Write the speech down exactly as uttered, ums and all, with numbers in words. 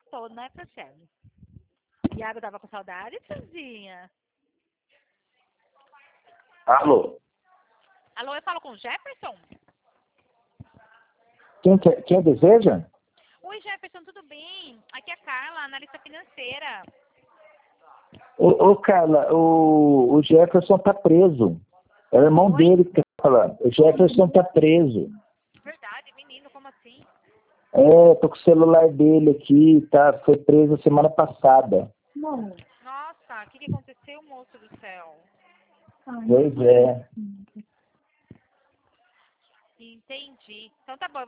todo, né, Franciele? Iago tava com saudade, Franzinha? Alô? Alô, eu falo com o Jefferson? Quem, quer, quem deseja? Oi, Jefferson, tudo bem? Aqui é a Carla, analista financeira. Ô, ô Carla, o, o Jefferson tá preso. É o irmão Oi? dele que tá falando. O Jefferson tá preso. Verdade, menino, como assim? É, tô com o celular dele aqui, tá? Foi preso semana passada. Nossa, o que, que aconteceu, moço do céu? Pois é. Entendi. Então tá bom.